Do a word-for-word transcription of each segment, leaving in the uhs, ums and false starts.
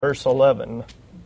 Verse eleven.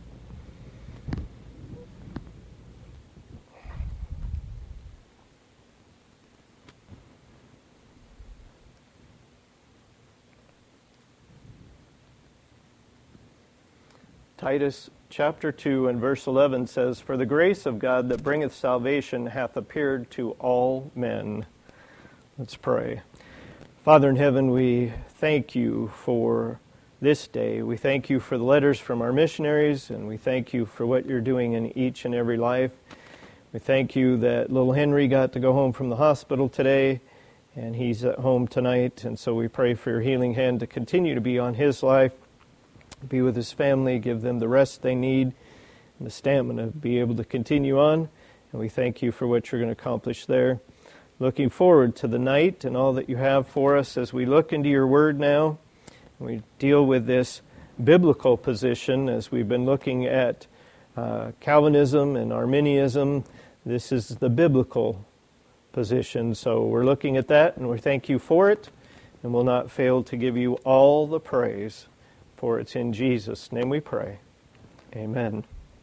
Titus chapter two and verse eleven says, "For the grace of God that bringeth salvation hath appeared to all men." Let's pray. Father in heaven, we thank you for this day. We thank you for the letters from our missionaries, and we thank you for what you're doing in each and every life. We thank you that little Henry got to go home from the hospital today, and he's at home tonight, and so we pray for your healing hand to continue to be on his life, be with his family, give them the rest they need, and the stamina to be able to continue on, and we thank you for what you're going to accomplish there. Looking forward to the night and all that you have for us as we look into your word now. We deal with this biblical position as we've been looking at uh, Calvinism and Arminianism. This is the biblical position. So we're looking at that, and we thank you for it, and will not fail to give you all the praise, for it's in Jesus' name we pray. Amen.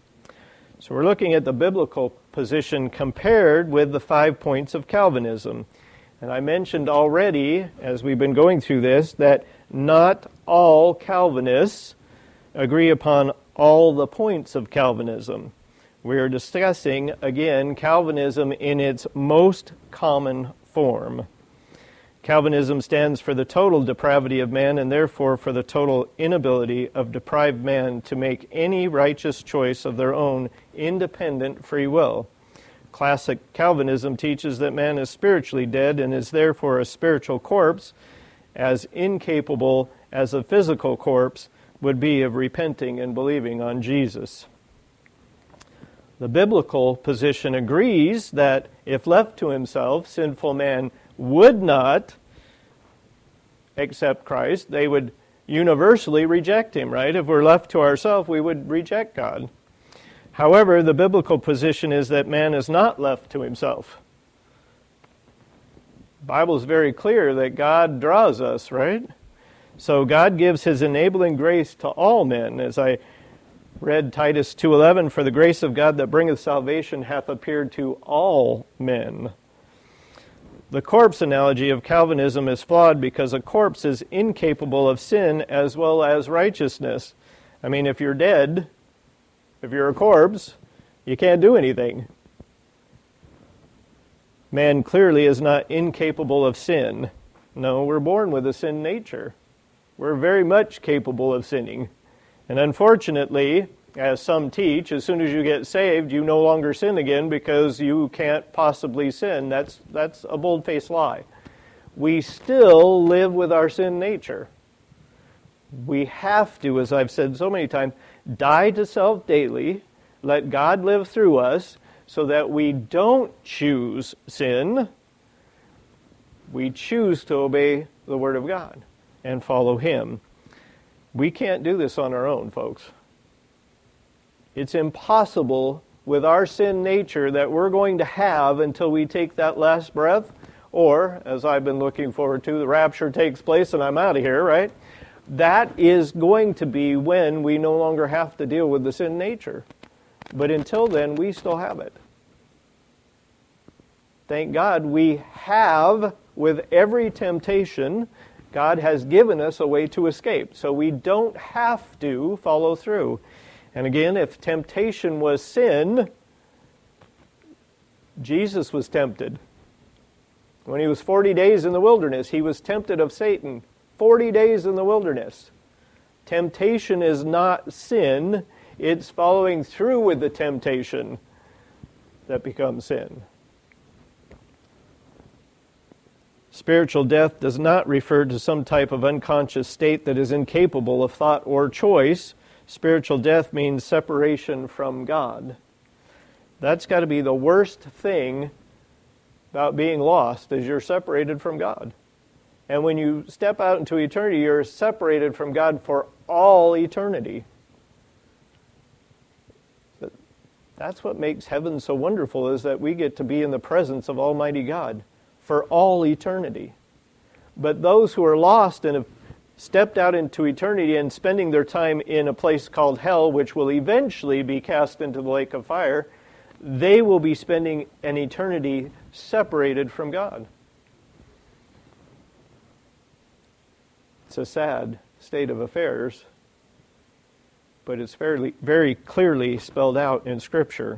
So we're looking at the biblical position compared with the five points of Calvinism. And I mentioned already, as we've been going through this, that not all Calvinists agree upon all the points of Calvinism. We are discussing, again, Calvinism in its most common form. Calvinism stands for the total depravity of man, and therefore for the total inability of deprived man to make any righteous choice of their own independent free will. Classic Calvinism teaches that man is spiritually dead and is therefore a spiritual corpse, as incapable as a physical corpse would be of repenting and believing on Jesus. The biblical position agrees that if left to himself, sinful man would not accept Christ. They would universally reject him, right? If we're left to ourselves, we would reject God. However, the biblical position is that man is not left to himself. The Bible is very clear that God draws us, right? So God gives his enabling grace to all men. As I read Titus two eleven, "For the grace of God that bringeth salvation hath appeared to all men." The corpse analogy of Calvinism is flawed because a corpse is incapable of sin as well as righteousness. I mean, if you're dead, if you're a corpse, you can't do anything. Man clearly is not incapable of sin. No, we're born with a sin nature. We're very much capable of sinning. And unfortunately, as some teach, as soon as you get saved, you no longer sin again because you can't possibly sin. That's, that's a bold-faced lie. We still live with our sin nature. We have to, as I've said so many times, die to self daily, let God live through us, so that we don't choose sin. We choose to obey the Word of God and follow Him. We can't do this on our own, folks. It's impossible with our sin nature that we're going to have until we take that last breath, or, as I've been looking forward to, the rapture takes place and I'm out of here, right? That is going to be when we no longer have to deal with the sin nature. But until then, we still have it. Thank God we have, with every temptation, God has given us a way to escape. So we don't have to follow through. And again, if temptation was sin, Jesus was tempted. When he was forty days in the wilderness, he was tempted of Satan. forty days in the wilderness. Temptation is not sin. It's following through with the temptation that becomes sin. Spiritual death does not refer to some type of unconscious state that is incapable of thought or choice. Spiritual death means separation from God. That's got to be the worst thing about being lost, is you're separated from God. And when you step out into eternity, you're separated from God for all eternity. That's what makes heaven so wonderful, is that we get to be in the presence of Almighty God for all eternity. But those who are lost and have stepped out into eternity and spending their time in a place called hell, which will eventually be cast into the lake of fire, they will be spending an eternity separated from God. It's a sad state of affairs, but it's fairly, very clearly spelled out in Scripture.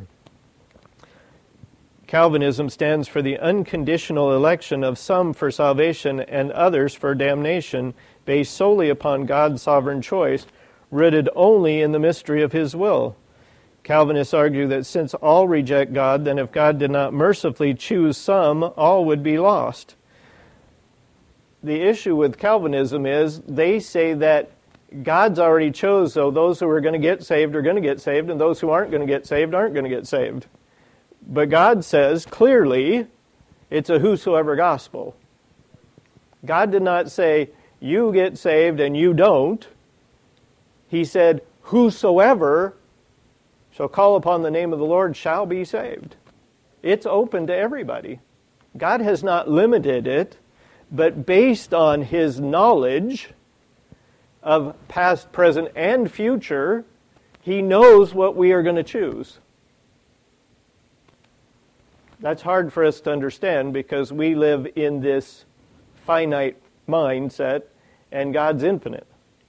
Calvinism stands for the unconditional election of some for salvation and others for damnation, based solely upon God's sovereign choice, rooted only in the mystery of His will. Calvinists argue that since all reject God, then if God did not mercifully choose some, all would be lost. The issue with Calvinism is they say that God's already chose, so those who are going to get saved are going to get saved, and those who aren't going to get saved aren't going to get saved. But God says clearly it's a whosoever gospel. God did not say, you get saved and you don't. He said, whosoever shall call upon the name of the Lord shall be saved. It's open to everybody. God has not limited it, but based on His knowledge of past, present, and future, He knows what we are going to choose. That's hard for us to understand because we live in this finite mindset and God's infinite.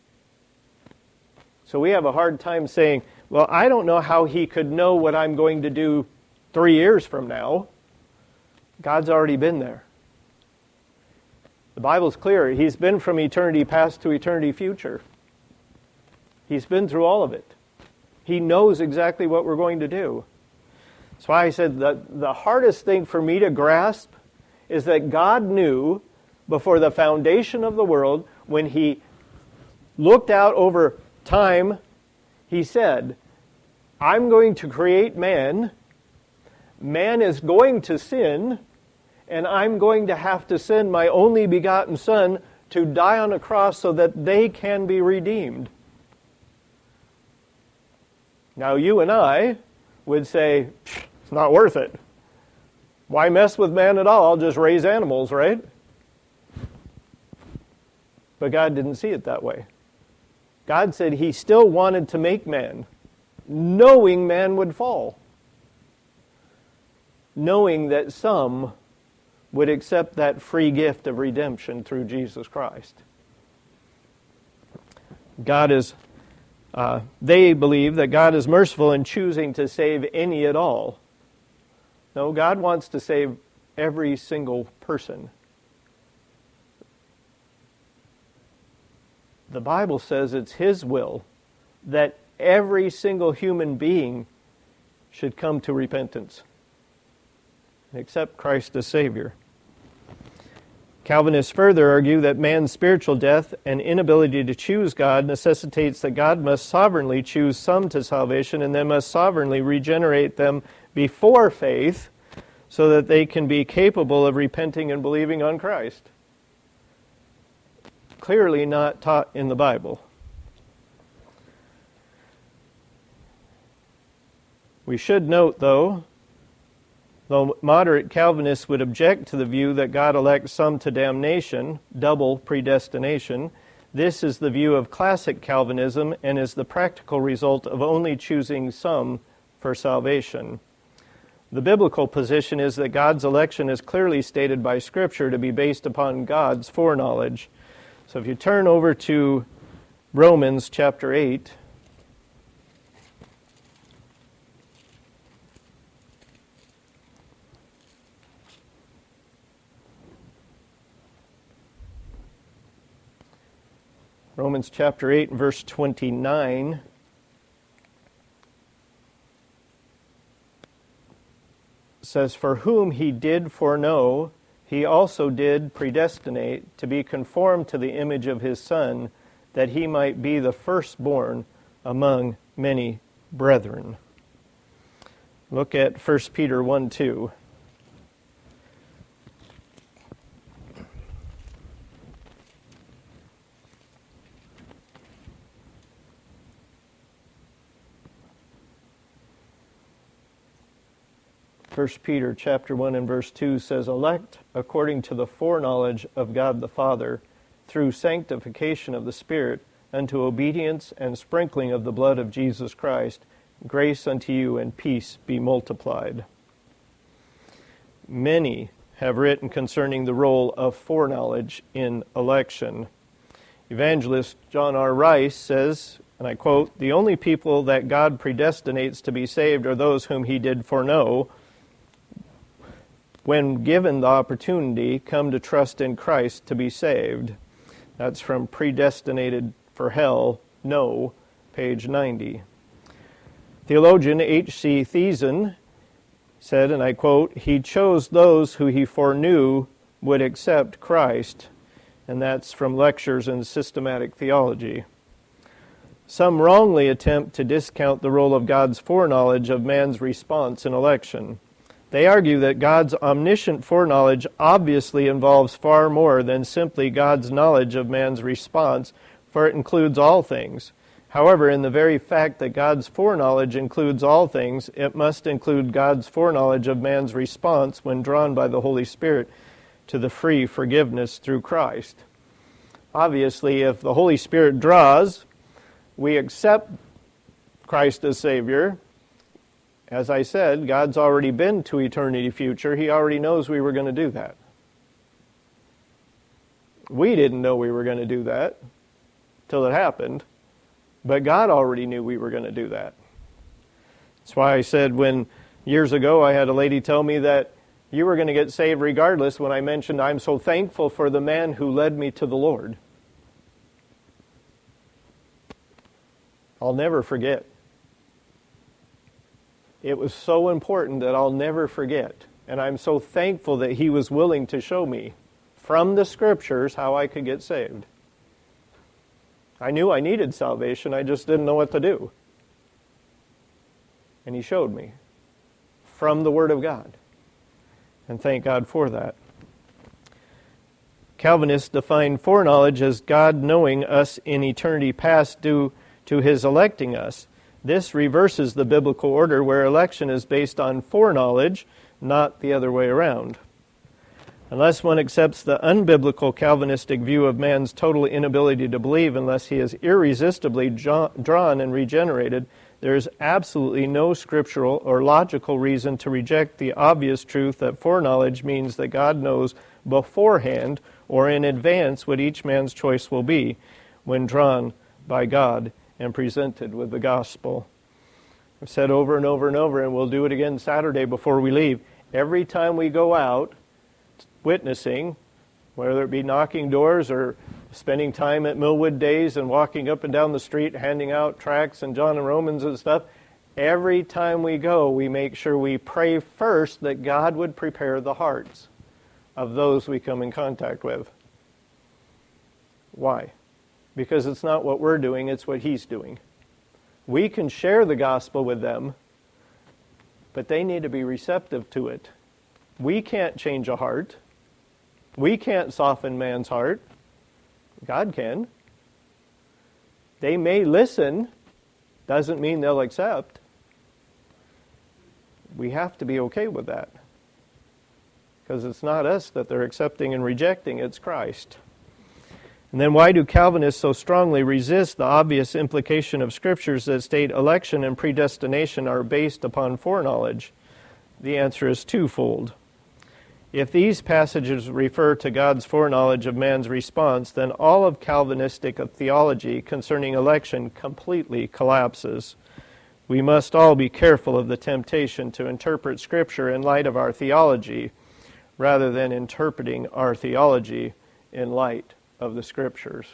So we have a hard time saying, well, I don't know how He could know what I'm going to do three years from now. God's already been there. The Bible's clear. He's been from eternity past to eternity future. He's been through all of it. He knows exactly what we're going to do. That's why I said that the hardest thing for me to grasp is that God knew before the foundation of the world, when He looked out over time, He said, I'm going to create man. Man is going to sin, and I'm going to have to send my only begotten Son to die on a cross so that they can be redeemed. Now you and I would say, it's not worth it. Why mess with man at all? I'll just raise animals, right? But God didn't see it that way. God said He still wanted to make man, knowing man would fall. Knowing that some would accept that free gift of redemption through Jesus Christ. God is, uh, they believe that God is merciful in choosing to save any at all. No, God wants to save every single person. The Bible says it's His will that every single human being should come to repentance and accept Christ as Savior. Calvinists further argue that man's spiritual death and inability to choose God necessitates that God must sovereignly choose some to salvation and then must sovereignly regenerate them before faith so that they can be capable of repenting and believing on Christ. Clearly not taught in the Bible. We should note, though, though moderate Calvinists would object to the view that God elects some to damnation, double predestination, this is the view of classic Calvinism and is the practical result of only choosing some for salvation. The biblical position is that God's election is clearly stated by Scripture to be based upon God's foreknowledge. So if you turn over to Romans chapter eight, Romans chapter eight and verse twenty-nine says, "For whom He did foreknow, He also did predestinate to be conformed to the image of His Son, that He might be the firstborn among many brethren." Look at First Peter one two. First Peter chapter one and verse two says, "Elect according to the foreknowledge of God the Father, through sanctification of the Spirit, unto obedience and sprinkling of the blood of Jesus Christ, grace unto you and peace be multiplied. Many have written concerning the role of foreknowledge in election. Evangelist John R. Rice says, and I quote, "The only people that God predestinates to be saved are those whom he did foreknow, when given the opportunity, come to trust in Christ to be saved." That's from Predestinated for Hell, No, page ninety. Theologian H C Thiessen said, and I quote, "He chose those who he foreknew would accept Christ." And that's from Lectures in Systematic Theology. Some wrongly attempt to discount the role of God's foreknowledge of man's response in election. They argue that God's omniscient foreknowledge obviously involves far more than simply God's knowledge of man's response, for it includes all things. However, in the very fact that God's foreknowledge includes all things, it must include God's foreknowledge of man's response when drawn by the Holy Spirit to the free forgiveness through Christ. Obviously, if the Holy Spirit draws, we accept Christ as Savior. As I said, God's already been to eternity future. He already knows we were going to do that. We didn't know we were going to do that till it happened, but God already knew we were going to do that. That's why I said when years ago I had a lady tell me that you were going to get saved regardless when I mentioned I'm so thankful for the man who led me to the Lord. I'll never forget. It was so important that I'll never forget. And I'm so thankful that he was willing to show me from the Scriptures how I could get saved. I knew I needed salvation, I just didn't know what to do. And he showed me from the Word of God. And thank God for that. Calvinists define foreknowledge as God knowing us in eternity past due to his electing us. This reverses the biblical order where election is based on foreknowledge, not the other way around. Unless one accepts the unbiblical Calvinistic view of man's total inability to believe unless he is irresistibly drawn and regenerated, there is absolutely no scriptural or logical reason to reject the obvious truth that foreknowledge means that God knows beforehand or in advance what each man's choice will be when drawn by God and presented with the gospel. I've said over and over and over, and we'll do it again Saturday before we leave, every time we go out witnessing, whether it be knocking doors or spending time at Millwood Days and walking up and down the street handing out tracts and John and Romans and stuff, every time we go we make sure we pray first that God would prepare the hearts of those we come in contact with. Why? Because it's not what we're doing, it's what he's doing. We can share the gospel with them, but they need to be receptive to it. We can't change a heart. We can't soften man's heart. God can. They may listen, doesn't mean they'll accept. We have to be okay with that. Because it's not us that they're accepting and rejecting, it's Christ. And then why do Calvinists so strongly resist the obvious implication of Scriptures that state election and predestination are based upon foreknowledge? The answer is twofold. If these passages refer to God's foreknowledge of man's response, then all of Calvinistic theology concerning election completely collapses. We must all be careful of the temptation to interpret Scripture in light of our theology, rather than interpreting our theology in light of the Scriptures.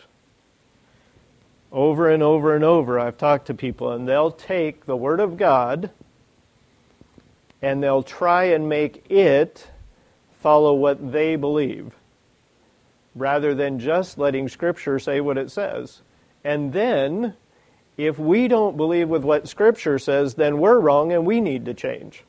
Over and over and over, I've talked to people, and they'll take the Word of God, and they'll try and make it follow what they believe, rather than just letting Scripture say what it says. And then, if we don't believe with what Scripture says, then we're wrong and we need to change.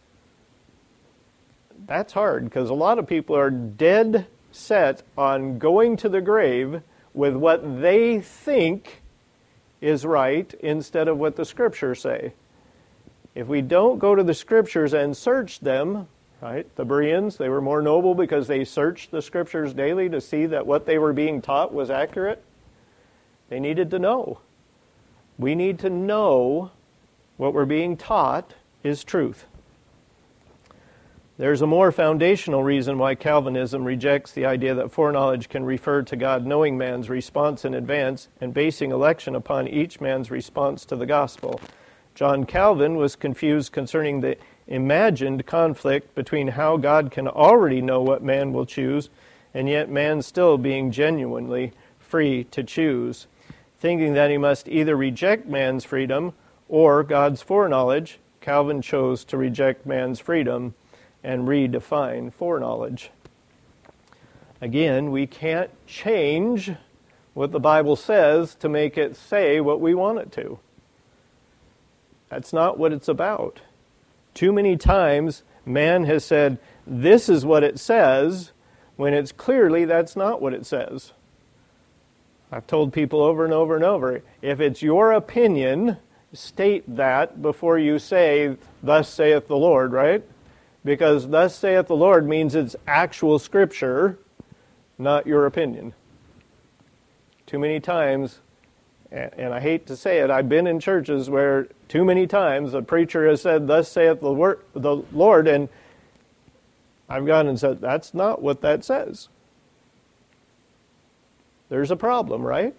That's hard, because a lot of people are dead set on going to the grave with what they think is right instead of what the Scriptures say. If we don't go to the Scriptures and search them, right? The Bereans, they were more noble because they searched the Scriptures daily to see that what they were being taught was accurate. They needed to know. We need to know what we're being taught is truth. There's a more foundational reason why Calvinism rejects the idea that foreknowledge can refer to God knowing man's response in advance and basing election upon each man's response to the gospel. John Calvin was confused concerning the imagined conflict between how God can already know what man will choose and yet man still being genuinely free to choose, thinking that he must either reject man's freedom or God's foreknowledge. Calvin chose to reject man's freedom and redefine foreknowledge. Again, we can't change what the Bible says to make it say what we want it to. That's not what it's about. Too many times, man has said, this is what it says, when it's clearly that's not what it says. I've told people over and over and over, if it's your opinion, state that before you say, thus saith the Lord, right? Because thus saith the Lord means it's actual Scripture, not your opinion. Too many times, and I hate to say it, I've been in churches where too many times a preacher has said, thus saith the, word, the Lord, and I've gone and said, that's not what that says. There's a problem, right?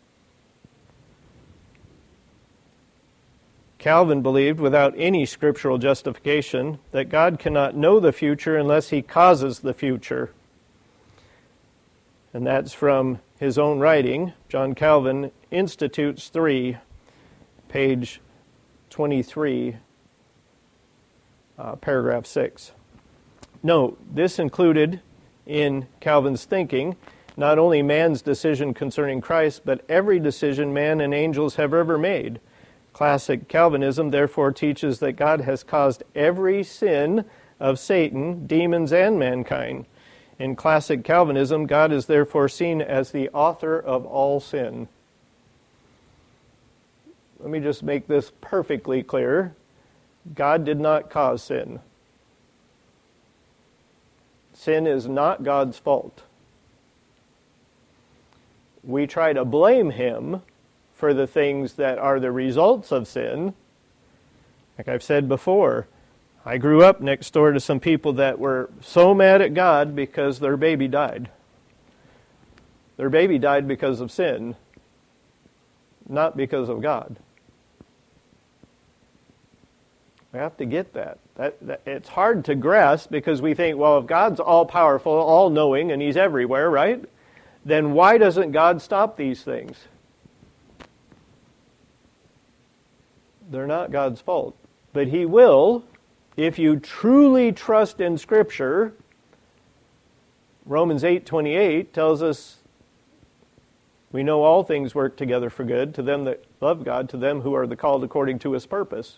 Calvin believed, without any scriptural justification, that God cannot know the future unless He causes the future. And that's from his own writing, John Calvin, Institutes three, page twenty-three, uh, paragraph six. Note, this included in Calvin's thinking not only man's decision concerning Christ, but every decision man and angels have ever made. Classic Calvinism therefore teaches that God has caused every sin of Satan, demons, and mankind. In classic Calvinism, God is therefore seen as the author of all sin. Let me just make this perfectly clear. God did not cause sin. Sin is not God's fault. We try to blame Him for the things that are the results of sin. Like I've said before, I grew up next door to some people that were so mad at God because their baby died. Their baby died because of sin, not because of God. We have to get that. That, that. It's hard to grasp because we think, well, if God's all-powerful, all-knowing, and He's everywhere, right? Then why doesn't God stop these things? They're not God's fault. But He will, if you truly trust in Scripture. Romans eight twenty-eight tells us, we know all things work together for good to them that love God, to them who are the called according to His purpose.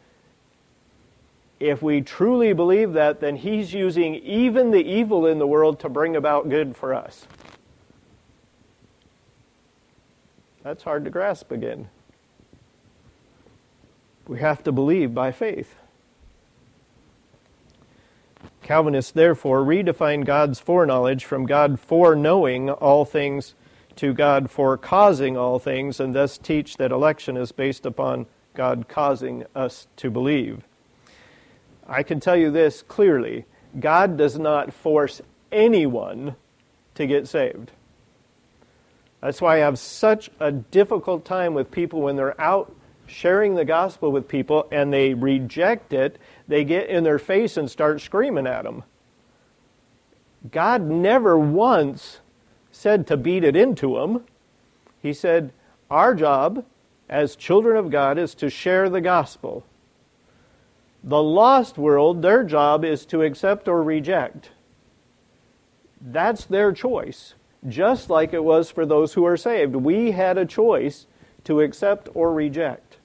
If we truly believe that, then He's using even the evil in the world to bring about good for us. That's hard to grasp again. We have to believe by faith. Calvinists therefore redefine God's foreknowledge from God foreknowing all things to God forecausing all things, and thus teach that election is based upon God causing us to believe. I can tell you this clearly. God does not force anyone to get saved. That's why I have such a difficult time with people when they're out sharing the gospel with people and they reject it. They get in their face and start screaming at them. God never once said to beat it into them. He said, our job as children of God is to share the gospel. The lost world, their job is to accept or reject. That's their choice. Just like it was for those who are saved. We had a choice to accept or reject.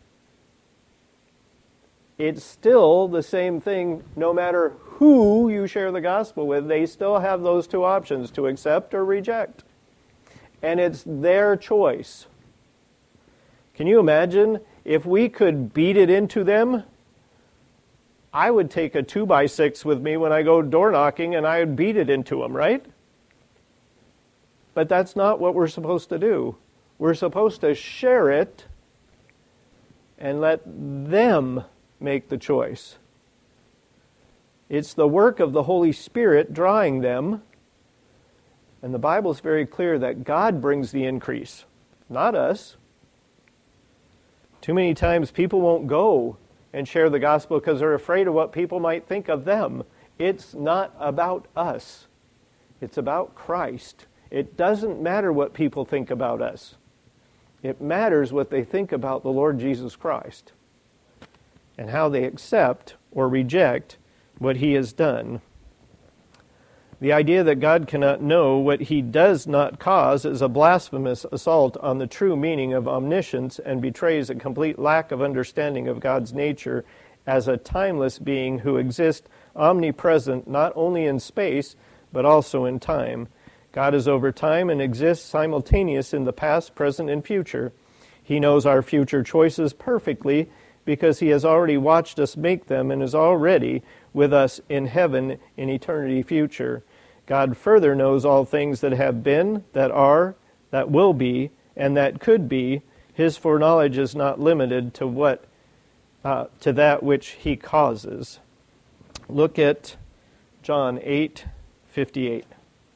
It's still the same thing no matter who you share the gospel with. They still have those two options, to accept or reject. And it's their choice. Can you imagine if we could beat it into them? I would take a two by six with me when I go door knocking and I would beat it into them, right? But that's not what we're supposed to do. We're supposed to share it and let them make the choice. It's the work of the Holy Spirit drawing them. And the Bible is very clear that God brings the increase, not us. Too many times people won't go and share the gospel because they're afraid of what people might think of them. It's not about us. It's about Christ. It doesn't matter what people think about us. It matters what they think about the Lord Jesus Christ and how they accept or reject what He has done. The idea that God cannot know what He does not cause is a blasphemous assault on the true meaning of omniscience and betrays a complete lack of understanding of God's nature as a timeless being who exists omnipresent not only in space but also in time. God is over time and exists simultaneous in the past, present, and future. He knows our future choices perfectly because He has already watched us make them and is already with us in heaven in eternity future. God further knows all things that have been, that are, that will be, and that could be. His foreknowledge is not limited to what uh, to that which He causes. Look at John eight fifty-eight.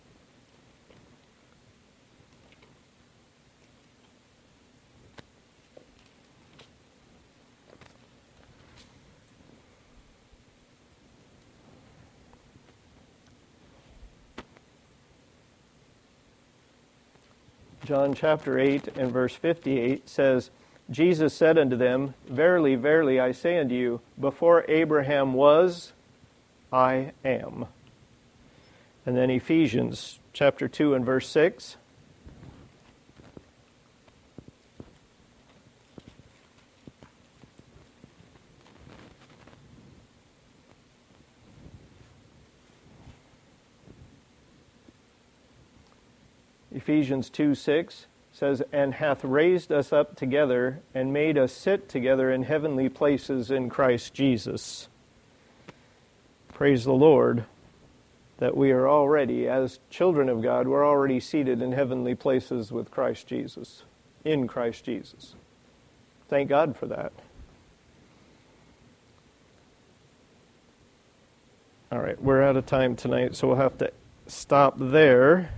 John chapter eight and verse fifty-eight says, Jesus said unto them, Verily, verily, I say unto you, before Abraham was, I am. And then Ephesians chapter two and verse six. Ephesians two six says, And hath raised us up together, and made us sit together in heavenly places in Christ Jesus. Praise the Lord that we are already, as children of God, we're already seated in heavenly places with Christ Jesus, in Christ Jesus. Thank God for that. All right, we're out of time tonight, so we'll have to stop there.